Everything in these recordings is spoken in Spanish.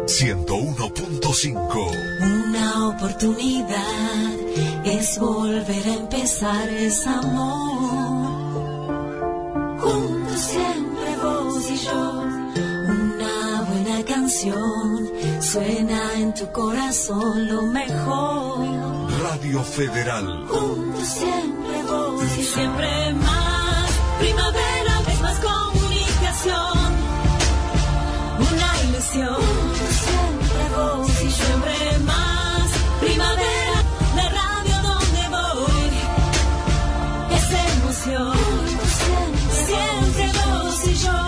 101.5. Una oportunidad es volver a empezar, es amor. Juntos siempre vos y yo. Una buena canción suena en tu corazón, lo mejor. Radio Federal. Juntos siempre vos y siempre más. Primavera es más comunicación. Una ilusión. Siempre vos y siempre más. Primavera, la radio donde voy. Es emoción. Siempre vos y yo.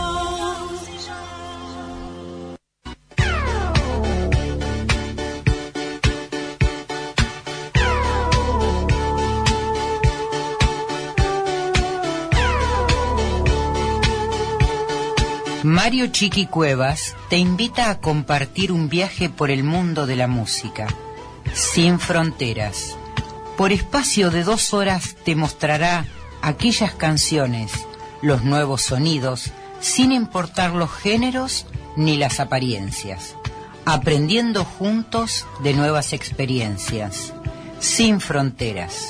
Mario Chiqui Cuevas te invita a compartir un viaje por el mundo de la música, sin fronteras. Por espacio de 2 horas te mostrará aquellas canciones, los nuevos sonidos, sin importar los géneros ni las apariencias, aprendiendo juntos de nuevas experiencias, sin fronteras.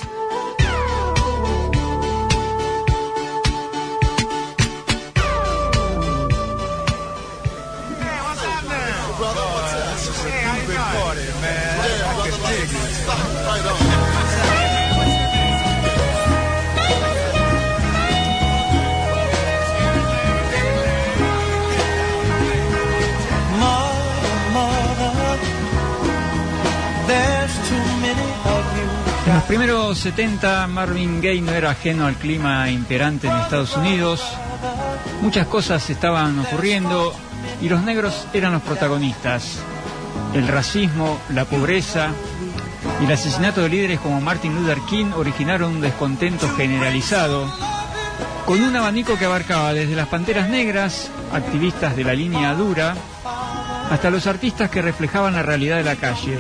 En los primeros 70, Marvin Gaye no era ajeno al clima imperante en Estados Unidos. Muchas cosas estaban ocurriendo y los negros eran los protagonistas. El racismo, la pobreza y el asesinato de líderes como Martin Luther King originaron un descontento generalizado, con un abanico que abarcaba desde las Panteras Negras, activistas de la línea dura, hasta los artistas que reflejaban la realidad de la calle.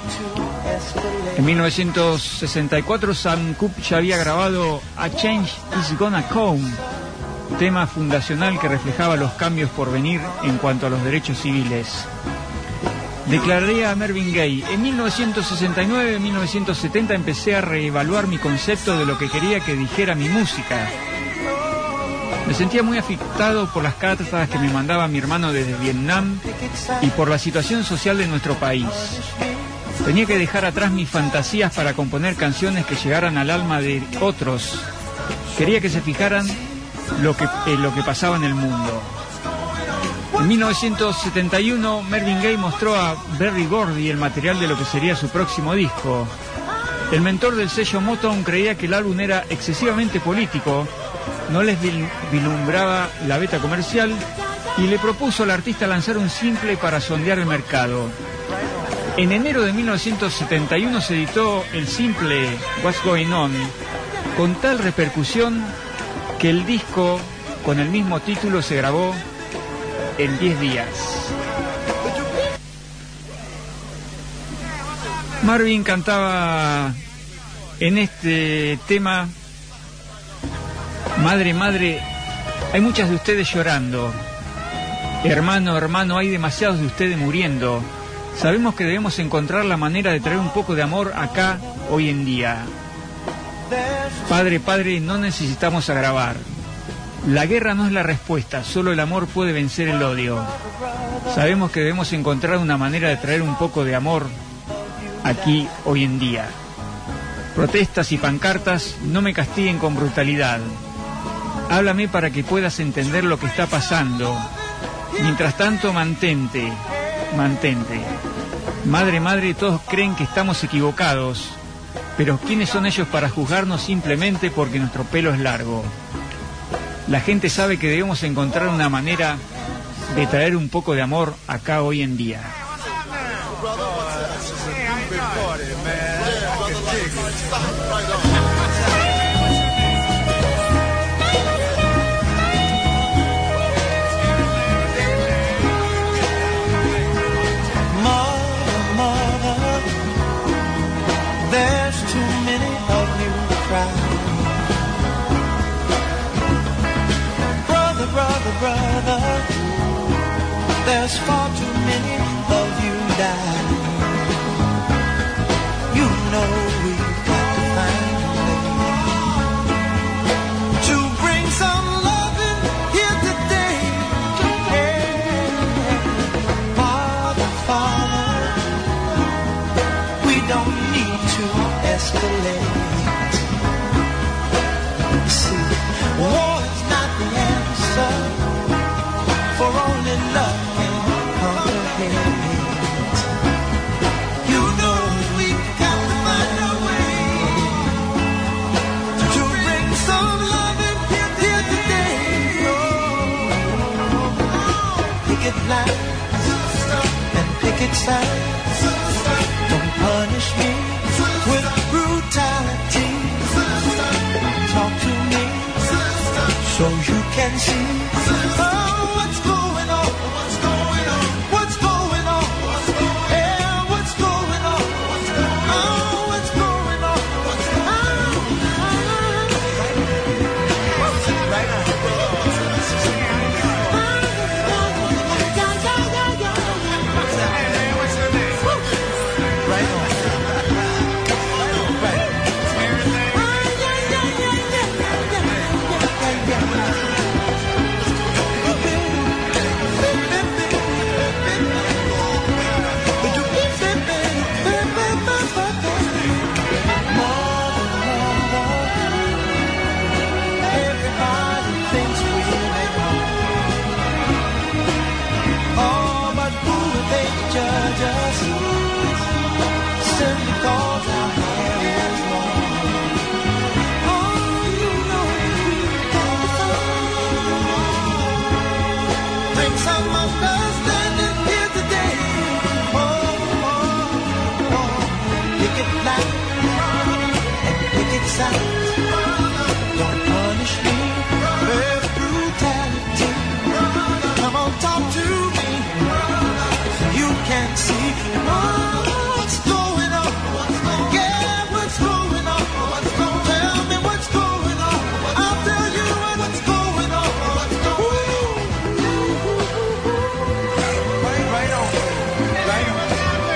En 1964, Sam Cooke ya había grabado A Change Is Gonna Come, tema fundacional que reflejaba los cambios por venir en cuanto a los derechos civiles. Declararía a Marvin Gaye: en 1969, 1970 empecé a reevaluar mi concepto de lo que quería que dijera mi música. Me sentía muy afectado por las cartas que me mandaba mi hermano desde Vietnam y por la situación social de nuestro país. Tenía que dejar atrás mis fantasías para componer canciones que llegaran al alma de otros. Quería que se fijaran lo que pasaba en el mundo. En 1971, Marvin Gaye mostró a Berry Gordy el material de lo que sería su próximo disco. El mentor del sello Motown creía que el álbum era excesivamente político, no les vislumbraba la beta comercial y le propuso al artista lanzar un simple para sondear el mercado. En enero de 1971 se editó el simple What's Going On, con tal repercusión que el disco con el mismo título se grabó en 10 días. Marvin cantaba en este tema: madre, madre, hay muchas de ustedes llorando. Hermano, hermano, hay demasiados de ustedes muriendo. Sabemos que debemos encontrar la manera de traer un poco de amor acá, hoy en día. Padre, padre, no necesitamos agravar. La guerra no es la respuesta, solo el amor puede vencer el odio. Sabemos que debemos encontrar una manera de traer un poco de amor aquí, hoy en día. Protestas y pancartas, no me castiguen con brutalidad. Háblame para que puedas entender lo que está pasando. Mientras tanto, mantente. Madre, madre, todos creen que estamos equivocados, pero ¿quiénes son ellos para juzgarnos simplemente porque nuestro pelo es largo? La gente sabe que debemos encontrar una manera de traer un poco de amor acá hoy en día. There's too many of you cry. Brother, brother, brother, there's far too many of you and picket signs. Don't punish me with brutality. Talk to me so you can see what's going on. What's going on? What's going on? Yeah, what's going on? Oh, what's going on? Right on. Don't punish me with brutality. Come on, talk to me so you can see what's going on. Yeah, what's going on? Tell me what's going on. I'll tell you what's going on. Right on. Right on.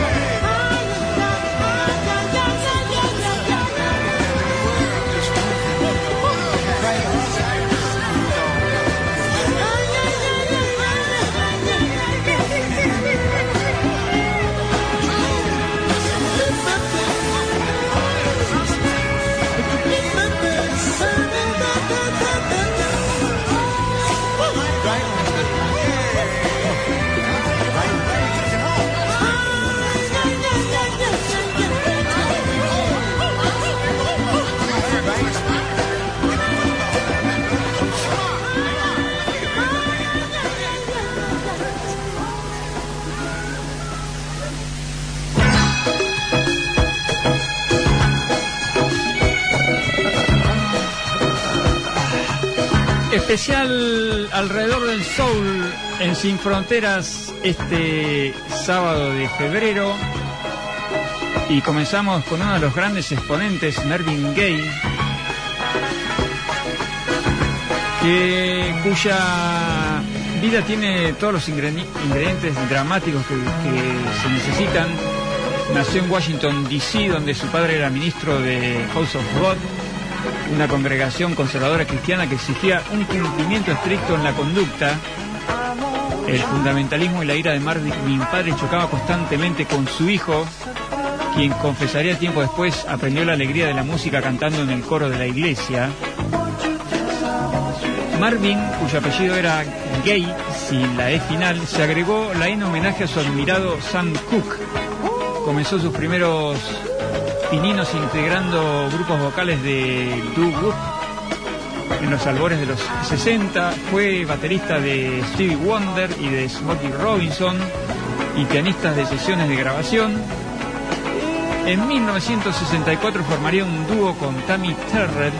Especial alrededor del soul en Sin Fronteras este sábado de febrero, y comenzamos con uno de los grandes exponentes, Marvin Gaye, cuya vida tiene todos los ingredientes dramáticos que se necesitan. Nació en Washington, D.C., donde su padre era ministro de House of God, una congregación conservadora cristiana que exigía un cumplimiento estricto en la conducta. El fundamentalismo y la ira de Marvin padre chocaba constantemente con su hijo, quien confesaría tiempo después aprendió la alegría de la música cantando en el coro de la iglesia. Marvin, cuyo apellido era Gaye, sin la E final, se agregó la E en homenaje a su admirado Sam Cooke. Comenzó sus primeros pininos integrando grupos vocales de doo-wop en los albores de los 60. Fue baterista de Stevie Wonder y de Smokey Robinson y pianista de sesiones de grabación. En 1964 formaría un dúo con Tammy Terrell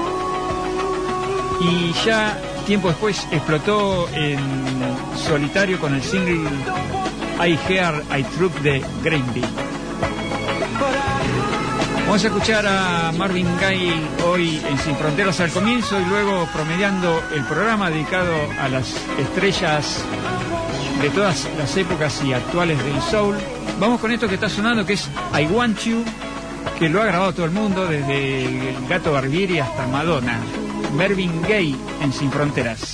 y ya tiempo después explotó en solitario con el single I Hear I Truck de Granby. Vamos a escuchar a Marvin Gaye hoy en Sin Fronteras al comienzo y luego promediando el programa dedicado a las estrellas de todas las épocas y actuales del soul. Vamos con esto que está sonando, que es I Want You, que lo ha grabado todo el mundo, desde el Gato Barbieri hasta Madonna. Marvin Gaye en Sin Fronteras.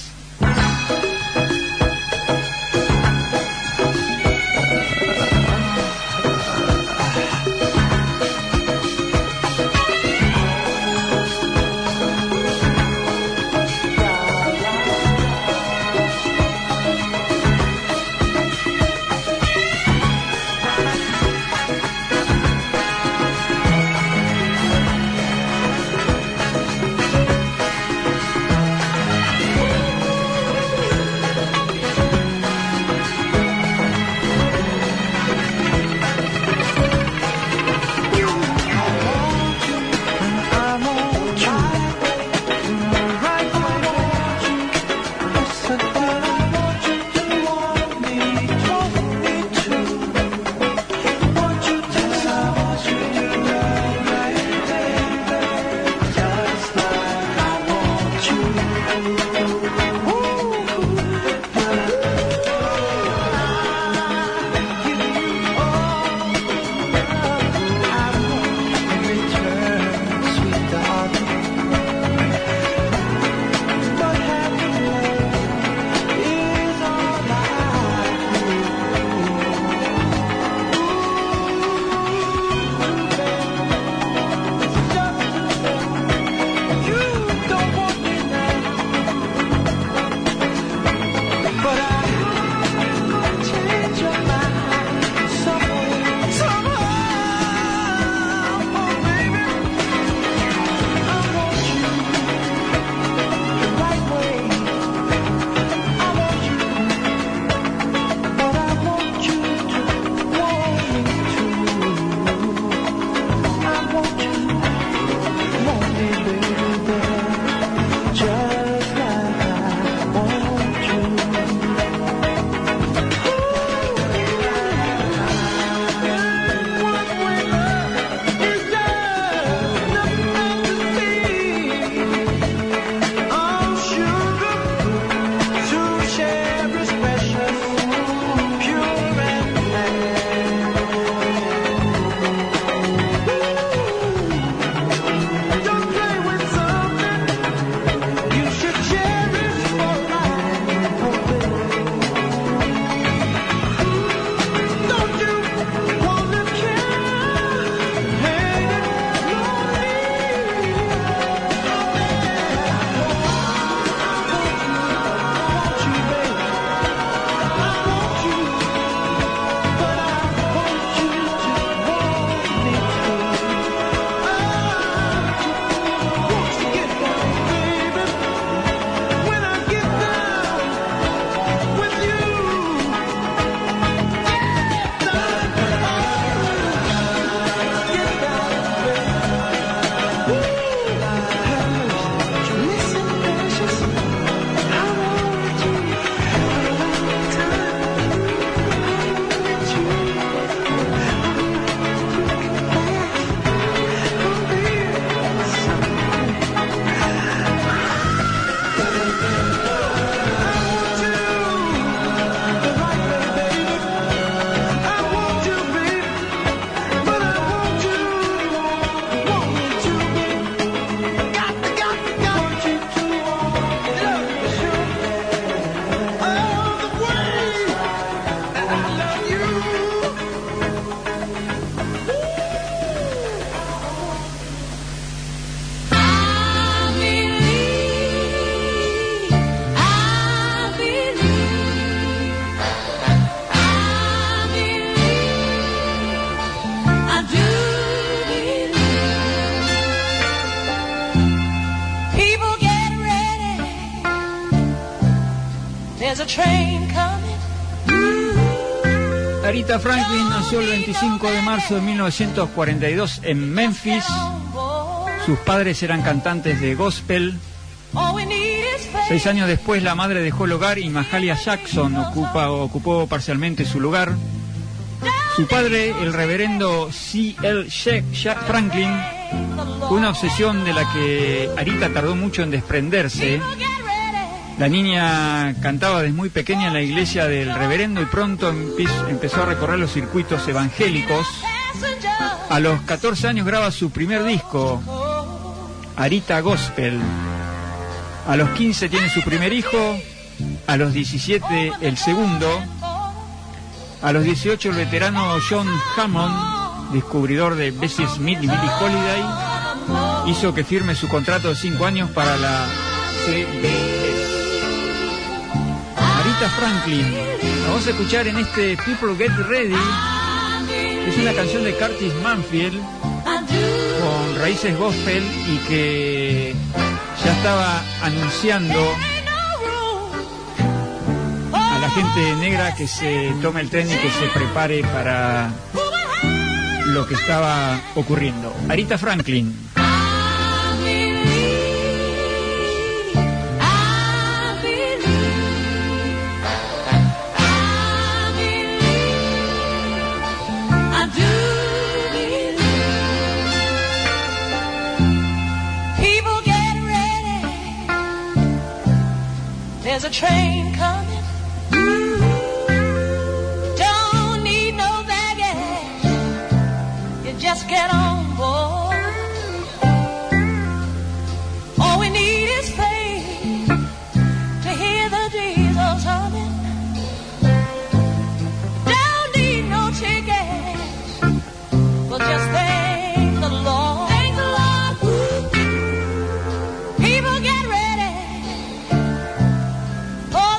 Aretha Franklin nació el 25 de marzo de 1942 en Memphis. Sus padres eran cantantes de gospel. 6 años después la madre dejó el hogar y Mahalia Jackson ocupó parcialmente su lugar. Su padre, el reverendo C.L. Franklin, fue una obsesión de la que Aretha tardó mucho en desprenderse. La niña cantaba desde muy pequeña en la iglesia del reverendo y pronto empezó a recorrer los circuitos evangélicos. A los 14 años graba su primer disco, Aretha Gospel. A los 15 tiene su primer hijo, a los 17 el segundo. A los 18 el veterano John Hammond, descubridor de Bessie Smith y Billie Holiday, hizo que firme su contrato de 5 años para la CBS. Aretha Franklin, la vamos a escuchar en este People Get Ready, que es una canción de Curtis Mayfield con raíces gospel y que ya estaba anunciando a la gente negra que se tome el tren y que se prepare para lo que estaba ocurriendo. Aretha Franklin. There's a train coming. Don't need no baggage. You just get on board. All we need is faith to hear the diesels humming. Don't need no tickets. We'll just thank the Lord. Thank the Lord. People get ready. Oh,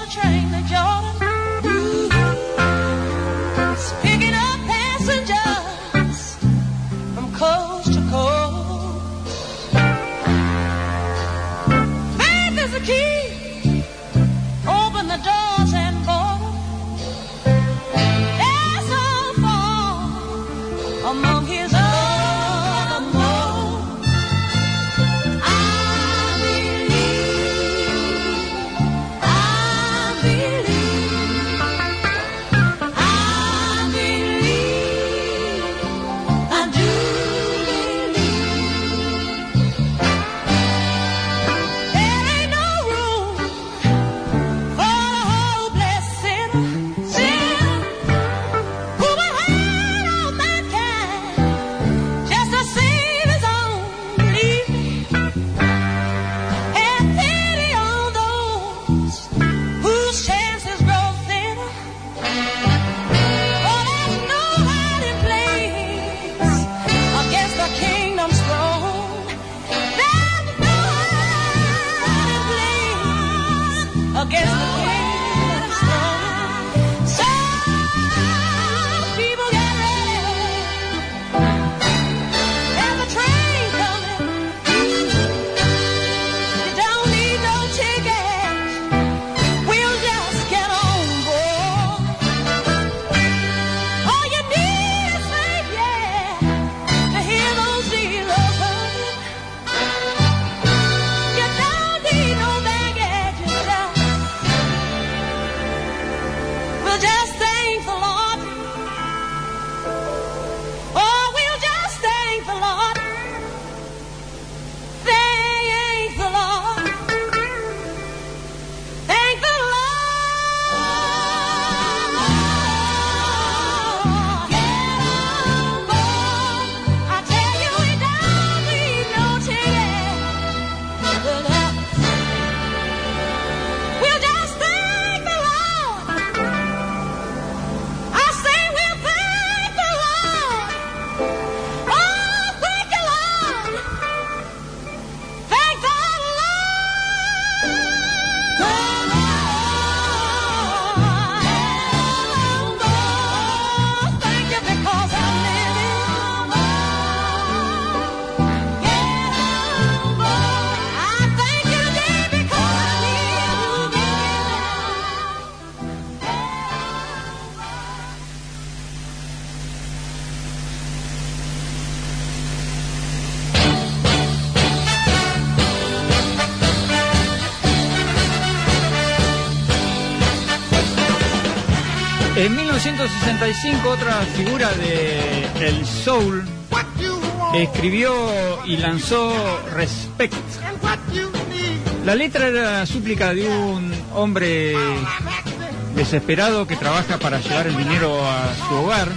En 1965 otra figura de el soul escribió y lanzó Respect. La letra era súplica de un hombre desesperado que trabaja para llevar el dinero a su hogar.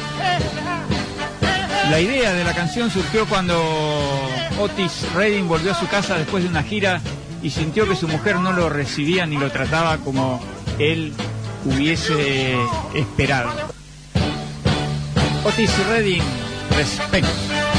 La idea de la canción surgió cuando Otis Redding volvió a su casa después de una gira y sintió que su mujer no lo recibía ni lo trataba como él hubiese esperado. Otis Redding, Respect.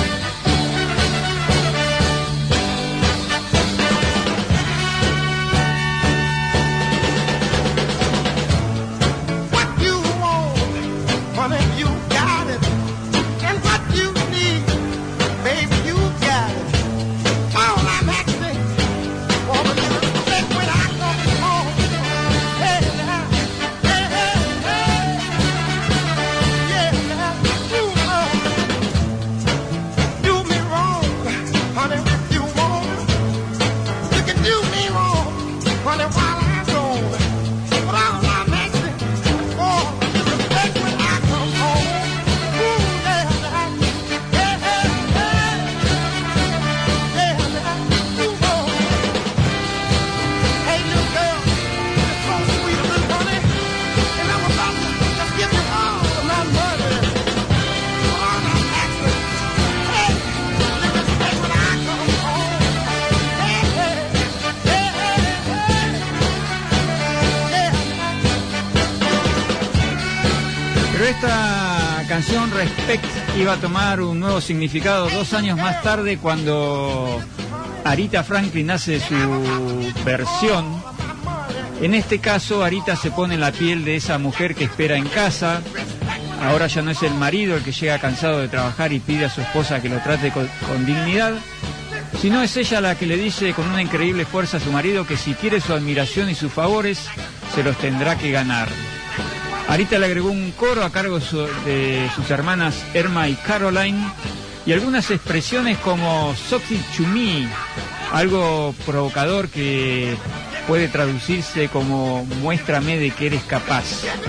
Esta canción Respect iba a tomar un nuevo significado 2 años más tarde cuando Aretha Franklin hace su versión. En este caso Aretha se pone en la piel de esa mujer que espera en casa. Ahora ya no es el marido el que llega cansado de trabajar y pide a su esposa que lo trate con dignidad, sino es ella la que le dice con una increíble fuerza a su marido que si quiere su admiración y sus favores se los tendrá que ganar. Aretha le agregó un coro a cargo de sus hermanas Irma y Caroline y algunas expresiones como "Something to me", algo provocador que puede traducirse como "muéstrame de que eres capaz".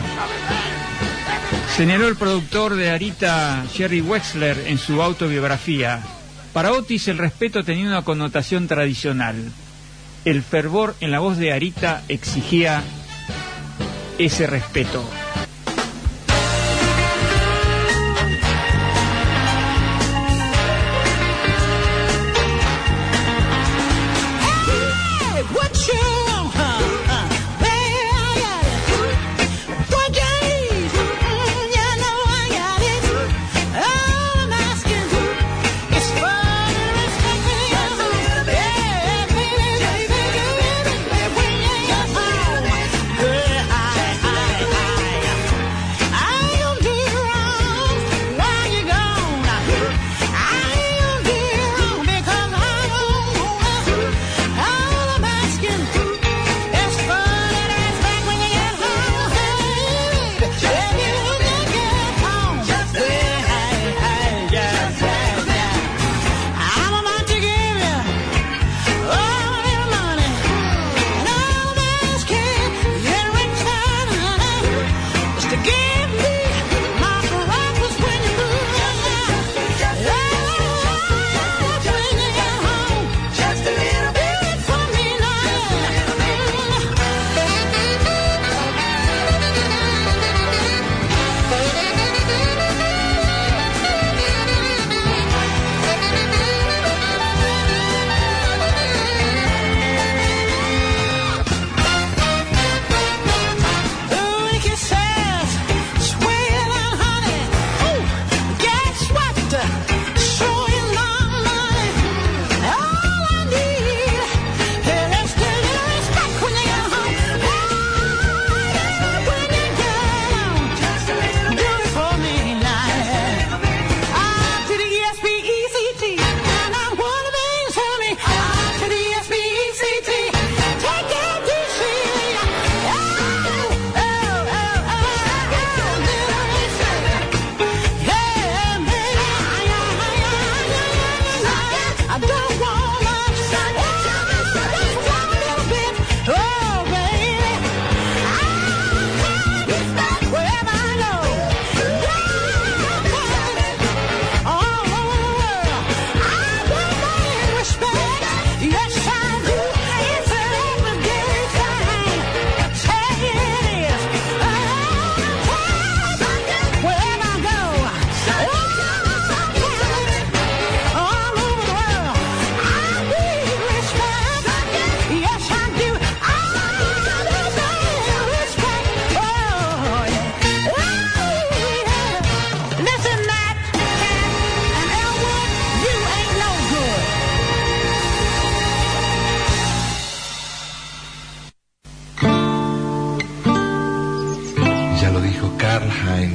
Señaló el productor de Aretha, Jerry Wexler, en su autobiografía. Para Otis el respeto tenía una connotación tradicional. El fervor en la voz de Aretha exigía ese respeto.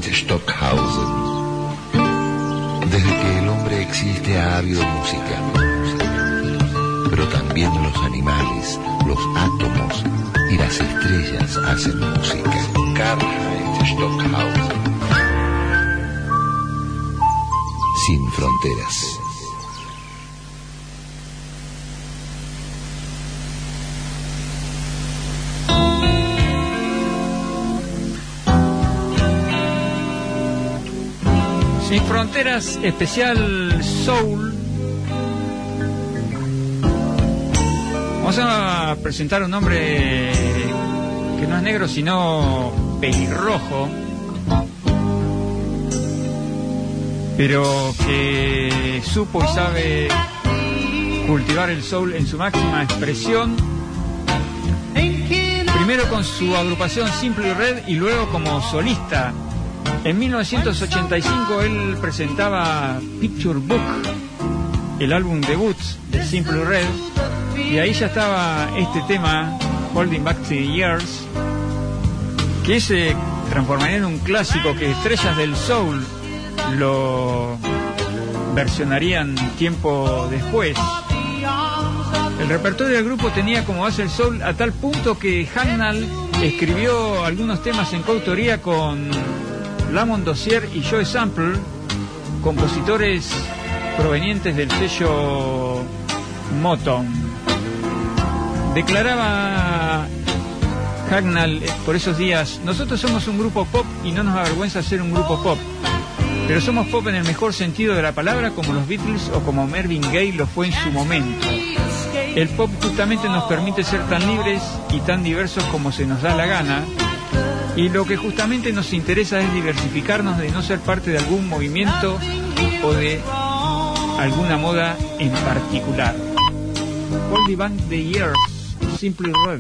Karl-Heinz Stockhausen. Desde que el hombre existe ha habido música, pero también los animales, los átomos y las estrellas hacen música. Karl-Heinz Stockhausen. Sin fronteras. Sin Fronteras, especial Soul. Vamos a presentar un hombre que no es negro sino pelirrojo, pero que supo y sabe cultivar el soul en su máxima expresión. Primero con su agrupación Simply Red y luego como solista. En 1985 él presentaba Picture Book, el álbum debut de Simply Red, y ahí ya estaba este tema, Holding Back the Years, que se transformaría en un clásico que estrellas del soul lo versionarían tiempo después. El repertorio del grupo tenía como base el soul a tal punto que Hagnall escribió algunos temas en coautoría con Lamont Dozier y Joe Sample, compositores provenientes del sello Motown. Declaraba Hagnall por esos días: nosotros somos un grupo pop y no nos avergüenza ser un grupo pop, pero somos pop en el mejor sentido de la palabra, como los Beatles o como Marvin Gaye lo fue en su momento. El pop justamente nos permite ser tan libres y tan diversos como se nos da la gana, y lo que justamente nos interesa es diversificarnos, de no ser parte de algún movimiento o de alguna moda en particular. Holding Back the Years, Simply Red.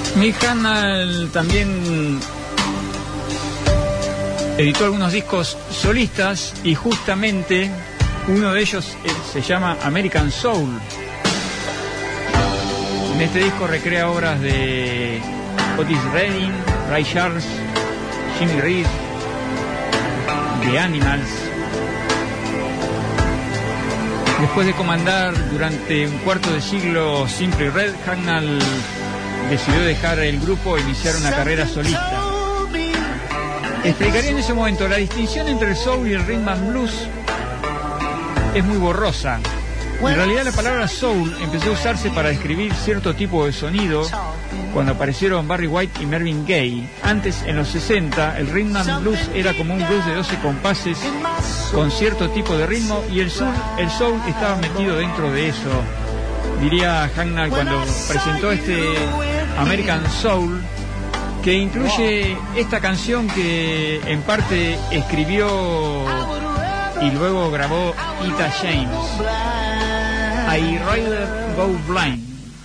Mick Hucknall también editó algunos discos solistas y justamente uno de ellos se llama American Soul. En este disco recrea obras de Otis Redding, Ray Charles, Jimmy Reed, The Animals. Después de comandar durante un cuarto de siglo Simply Red, Hucknall decidió dejar el grupo e iniciar una carrera solista. Explicaría en ese momento, la distinción entre el soul y el rhythm and blues es muy borrosa. En realidad la palabra soul empezó a usarse para describir cierto tipo de sonido cuando aparecieron Barry White y Marvin Gaye. Antes, en los 60, el rhythm and blues era como un blues de 12 compases con cierto tipo de ritmo, y el soul estaba metido dentro de eso. Diría Hucknall cuando presentó este American Soul, que incluye esta canción que en parte escribió y luego grabó Etta James, I'd Rather Go Blind.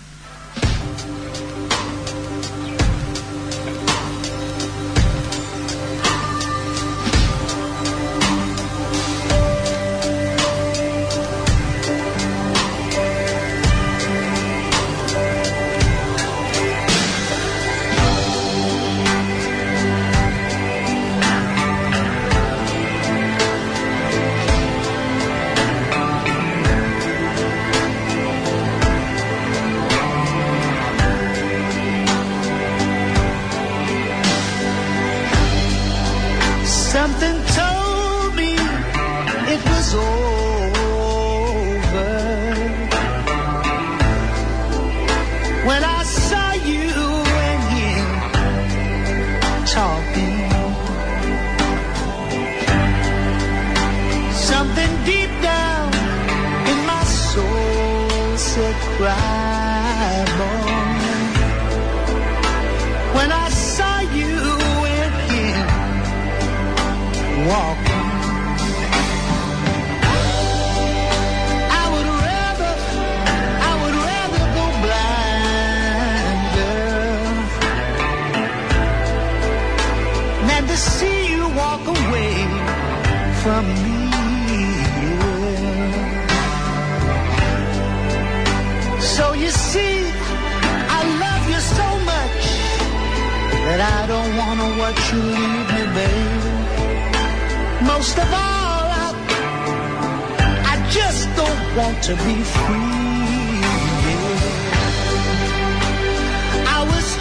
Something told me it was over when I saw you and him talking. Something deep down in my soul said, cry, boy. When I saw you walking, I would rather go blind, girl, than to see you walk away from me. So you see, I love you so much that I don't want to watch you leave me, babe. Most of all, I just don't want to be free. I was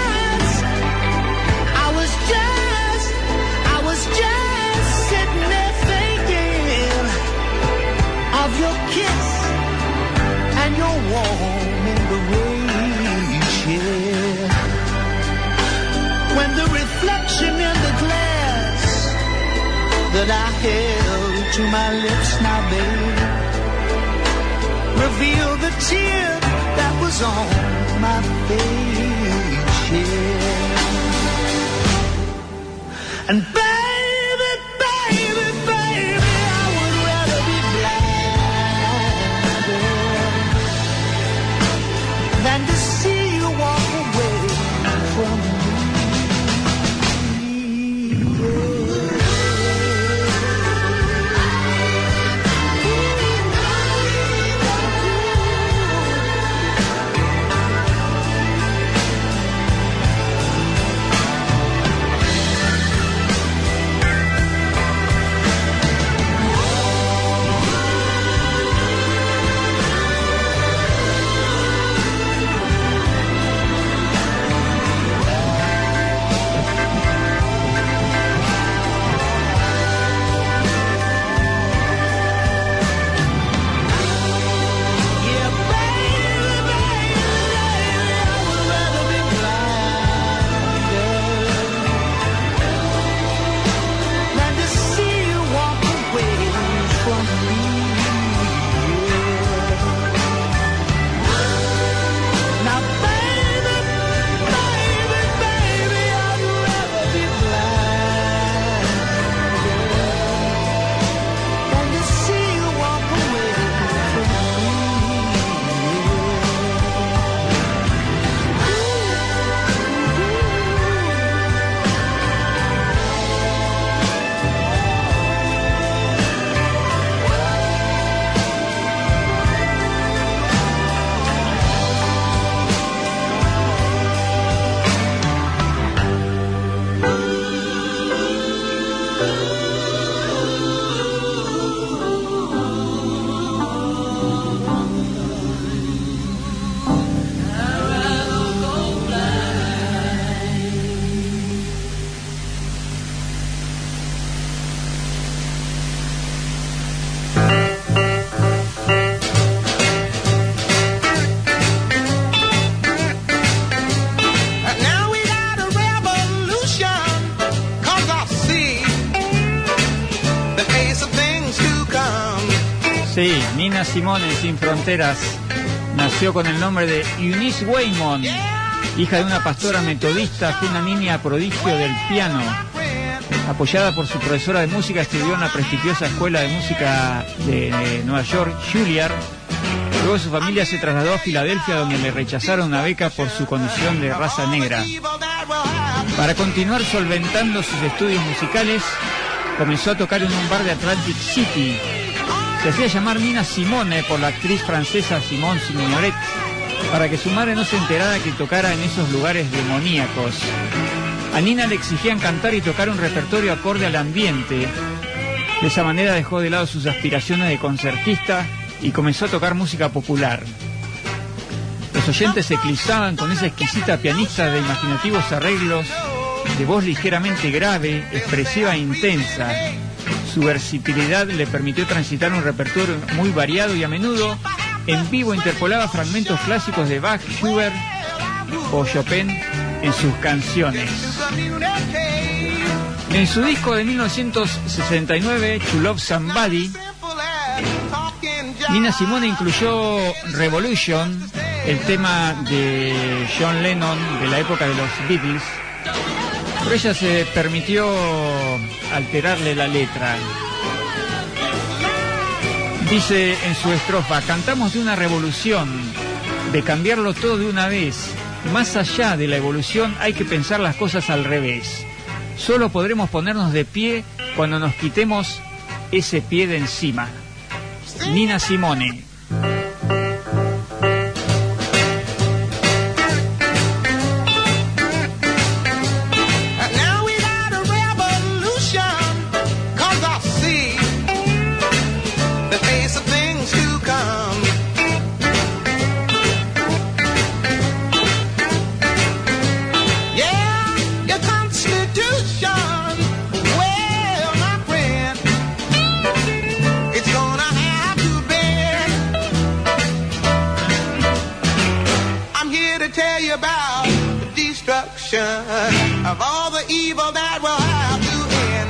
just sitting there thinking of your kiss and your warm embrace, yeah. When the reflection in the glass that I held to my lips now, babe, revealed the tear that was on my face, yeah. And baby, baby, baby, I would rather be blind than to see you walk away from me. Sí, Nina Simone, Sin Fronteras, nació con el nombre de Eunice Waymon, hija de una pastora metodista. Fue una niña prodigio del piano. Apoyada por su profesora de música, estudió en la prestigiosa escuela de música de Nueva York, Juilliard. Luego su familia se trasladó a Filadelfia, donde le rechazaron una beca por su condición de raza negra. Para continuar solventando sus estudios musicales, comenzó a tocar en un bar de Atlantic City. Se hacía llamar Nina Simone por la actriz francesa Simone Signoret, para que su madre no se enterara que tocara en esos lugares demoníacos. A Nina le exigían cantar y tocar un repertorio acorde al ambiente. De esa manera dejó de lado sus aspiraciones de concertista y comenzó a tocar música popular. Los oyentes se eclipsaban con esa exquisita pianista de imaginativos arreglos, de voz ligeramente grave, expresiva e intensa. Su versatilidad le permitió transitar un repertorio muy variado y a menudo en vivo interpolaba fragmentos clásicos de Bach, Schubert o Chopin en sus canciones. En su disco de 1969, To Love Somebody, Nina Simone incluyó Revolution, el tema de John Lennon de la época de los Beatles, pero ella se permitió alterarle la letra. Dice en su estrofa: cantamos de una revolución, de cambiarlo todo de una vez. Más allá de la evolución hay que pensar las cosas al revés. Solo podremos ponernos de pie cuando nos quitemos ese pie de encima. Nina Simone. Of all the evil that will have to end.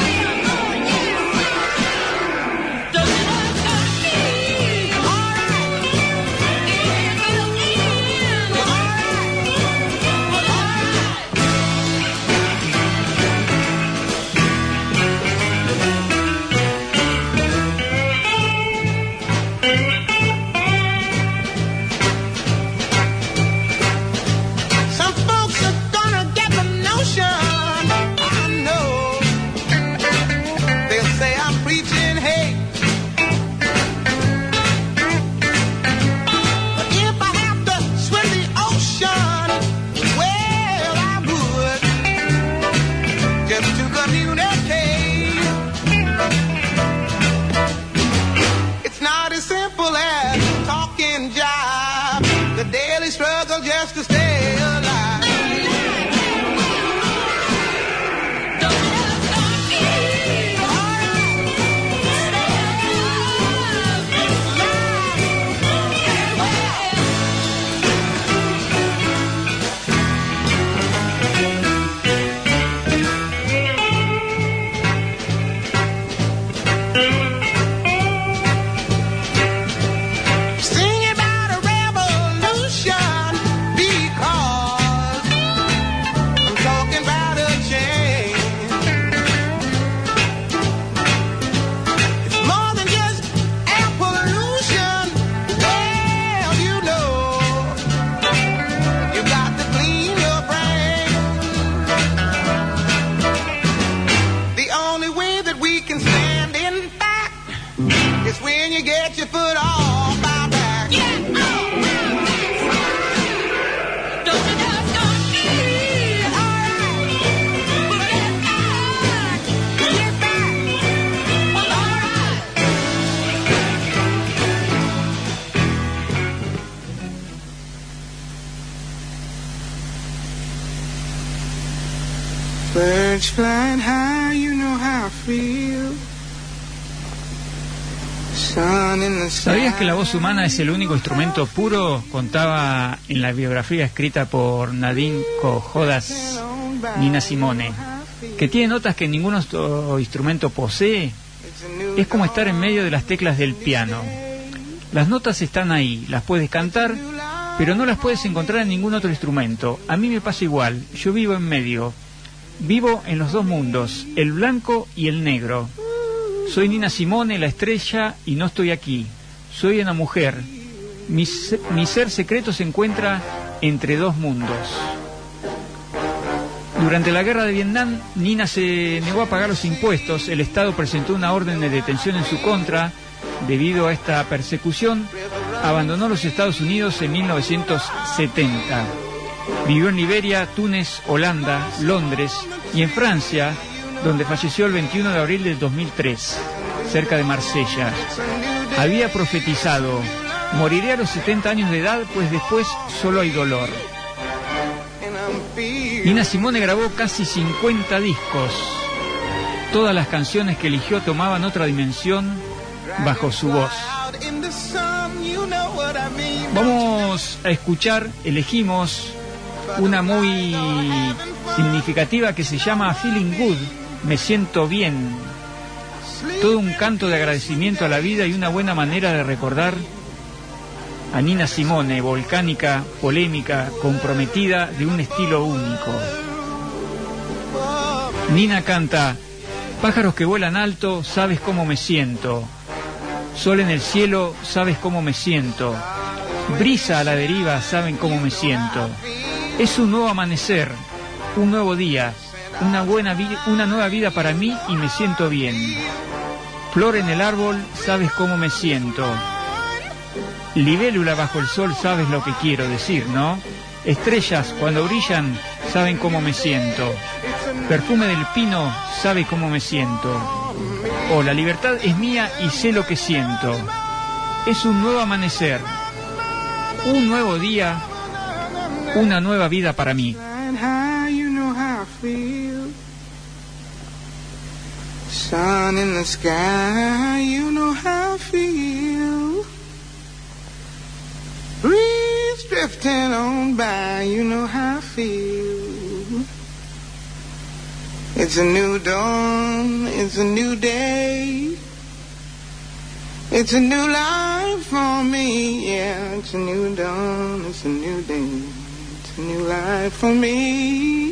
Birds flying high, you know how I feel. Sun in the sky. ¿Sabías que la voz humana es el único instrumento puro? Contaba en la biografía escrita por Nadine Kojodas Nina Simone, que tiene notas que ningún otro instrumento posee Es como estar en medio de las teclas del piano. Las notas están ahí, las puedes cantar, pero no las puedes encontrar en ningún otro instrumento. A mí me pasa igual, yo vivo en medio. Vivo en los dos mundos, el blanco y el negro. Soy Nina Simone, la estrella, y no estoy aquí. Soy una mujer. Mi ser secreto se encuentra entre dos mundos. Durante la guerra de Vietnam, Nina se negó a pagar los impuestos. El Estado presentó una orden de detención en su contra. Debido a esta persecución, abandonó los Estados Unidos en 1970. Vivió en Liberia, Túnez, Holanda, Londres y en Francia, donde falleció el 21 de abril del 2003, cerca de Marsella. Había profetizado: moriré a los 70 años de edad, pues después solo hay dolor. Nina Simone grabó casi 50 discos. Todas las canciones que eligió tomaban otra dimensión bajo su voz. Vamos a escuchar, elegimos una muy significativa que se llama Feeling Good, me siento bien. Todo un canto de agradecimiento a la vida y una buena manera de recordar a Nina Simone, volcánica, polémica, comprometida, de un estilo único. Nina canta: pájaros que vuelan alto, sabes cómo me siento. Sol en el cielo, sabes cómo me siento. Brisa a la deriva, saben cómo me siento. Es un nuevo amanecer, un nuevo día, una nueva vida para mí y me siento bien. Flor en el árbol, sabes cómo me siento. Libélula bajo el sol, sabes lo que quiero decir, ¿no? Estrellas, cuando brillan, saben cómo me siento. Perfume del pino, sabe cómo me siento. Oh, la libertad es mía y sé lo que siento. Es un nuevo amanecer, un nuevo día, una nueva vida para mí. Sun in the sky, you know how I feel. Breeze drifting on by, you know how I feel. It's a new dawn, it's a new day. It's a new life for me, yeah. It's a new dawn, it's a new day. It's a new life for me.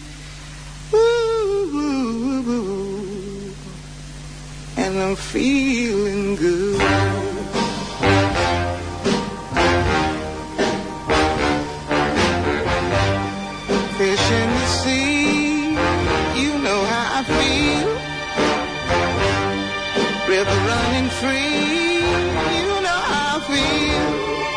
Ooh, and I'm feeling good. Fish in the sea, you know how I feel. River running free, you know how I feel.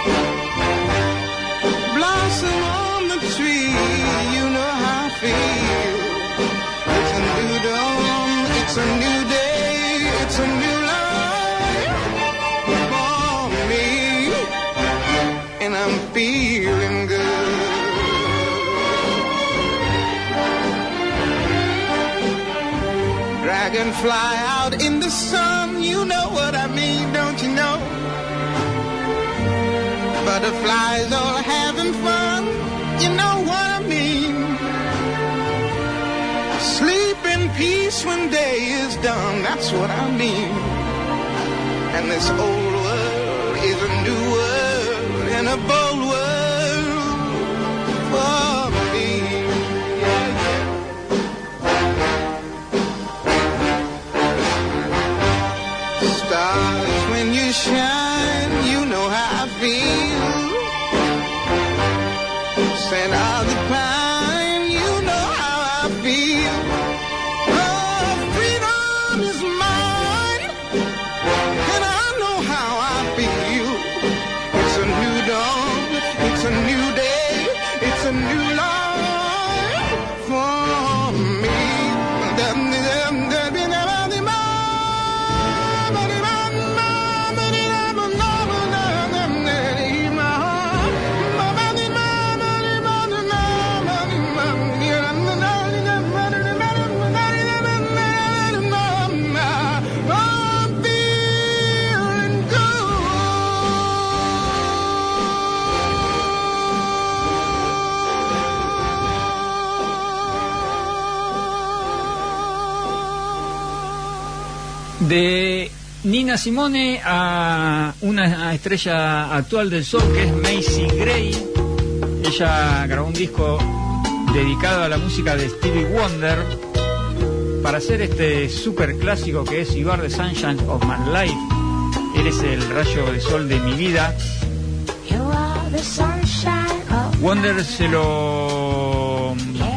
Blossom on the tree, you know how I feel. It's a new dawn, it's a new day, it's a new life for me, and I'm feeling good. Dragonfly out in the sun, you know what I mean, don't you know? Butterflies all having fun, you know what I mean. Sleep in peace when day is done, that's what I mean. And this old world is a new world and a bold world for me. Stars, when you shine, you know how I feel. Scent of the pine, you know how I feel. Oh, freedom is mine, and I know how I feel. It's a new dawn, De Nina Simone a una estrella actual del soul que es Macy Gray. Ella grabó un disco dedicado a la música de Stevie Wonder para hacer este super clásico que es You Are the Sunshine of My Life. Eres el rayo de sol de mi vida. Wonder se lo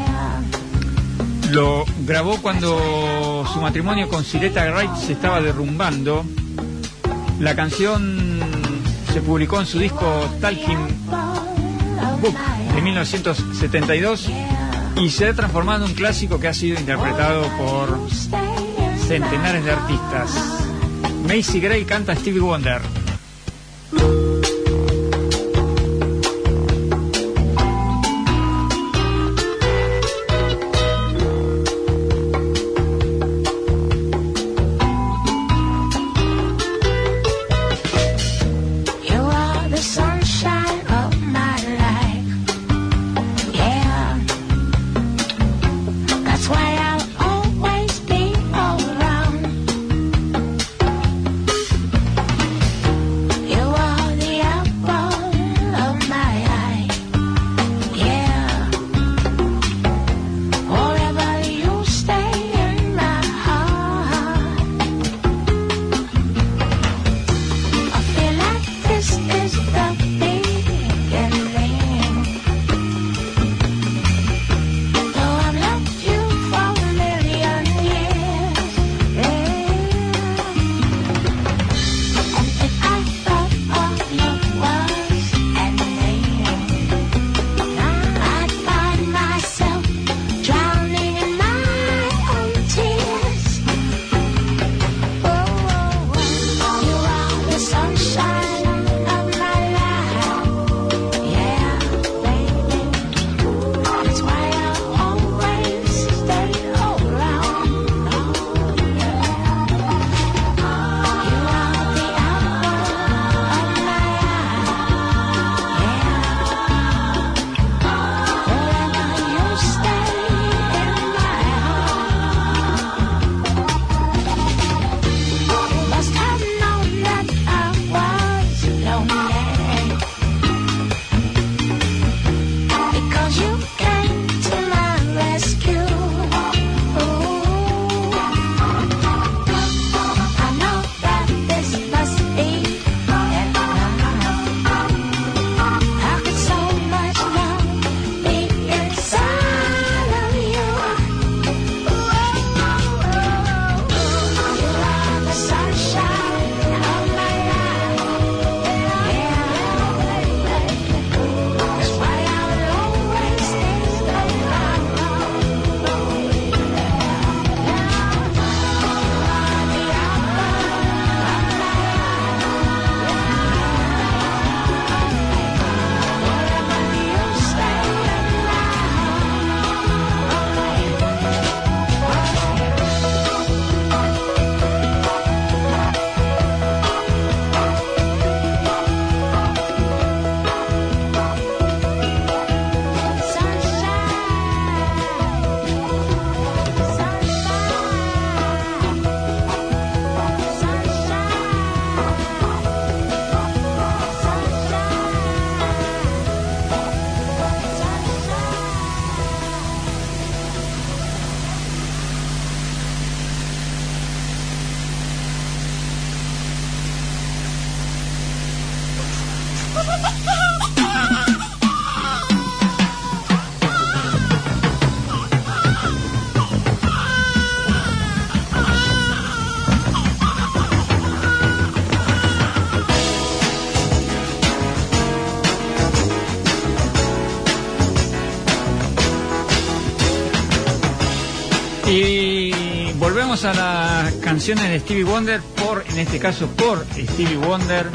grabó cuando su matrimonio con Siletta Wright se estaba derrumbando. La canción se publicó en su disco Talking Book de 1972 y se ha transformado en un clásico que ha sido interpretado por centenares de artistas. Macy Gray canta Stevie Wonder. Y volvemos a las canciones de Stevie Wonder, en este caso por Stevie Wonder,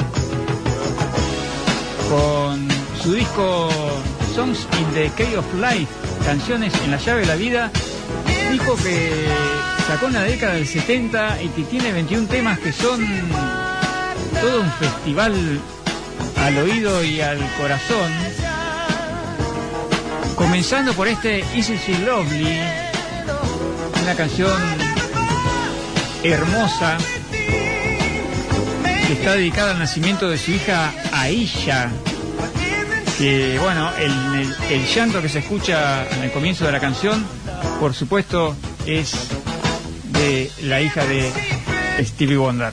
con su disco Songs in the Key of Life, canciones en la llave de la vida, disco que sacó en la década del 70 y que tiene 21 temas que son todo un festival al oído y al corazón, comenzando por este Isn't She Lovely, una canción hermosa que está dedicada al nacimiento de su hija Aisha, que bueno, el llanto que se escucha en el comienzo de la canción, por supuesto, es de la hija de Stevie Wonder.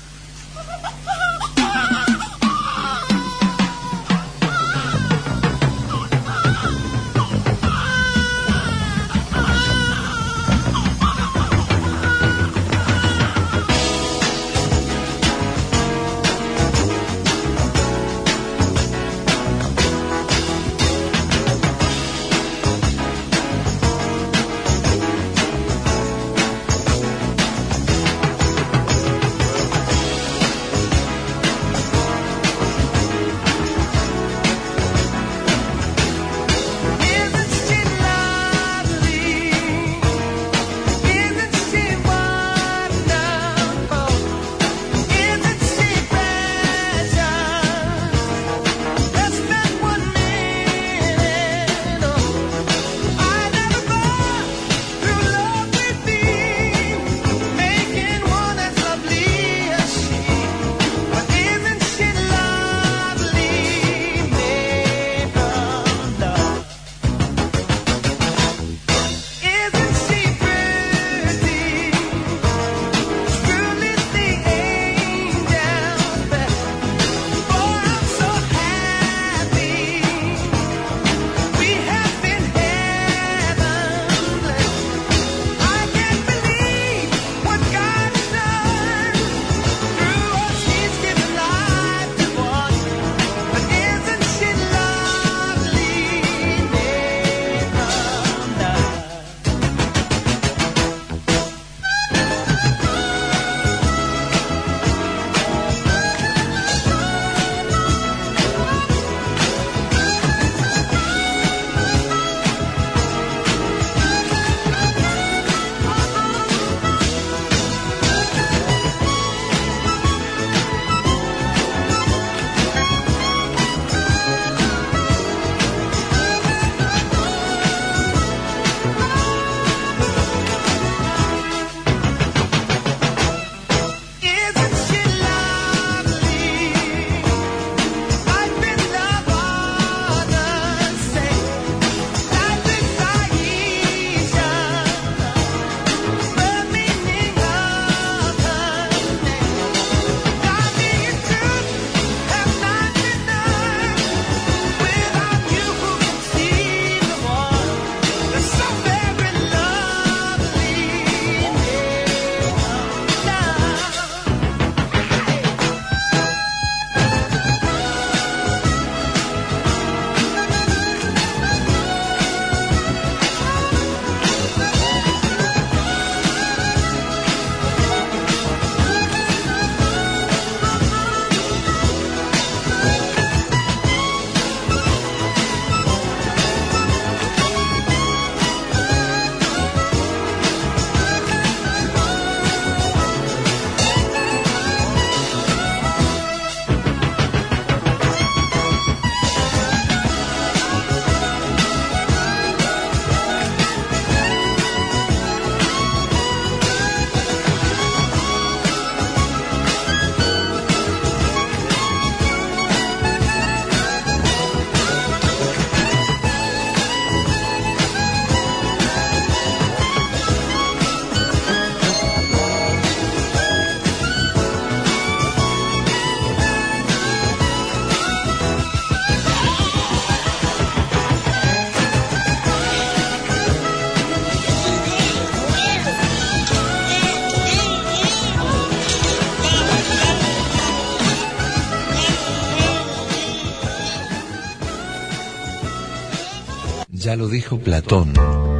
Ya lo dijo Platón,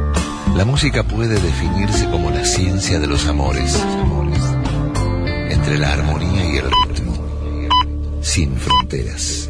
la música puede definirse como la ciencia de los amores, entre la armonía y el ritmo, sin fronteras.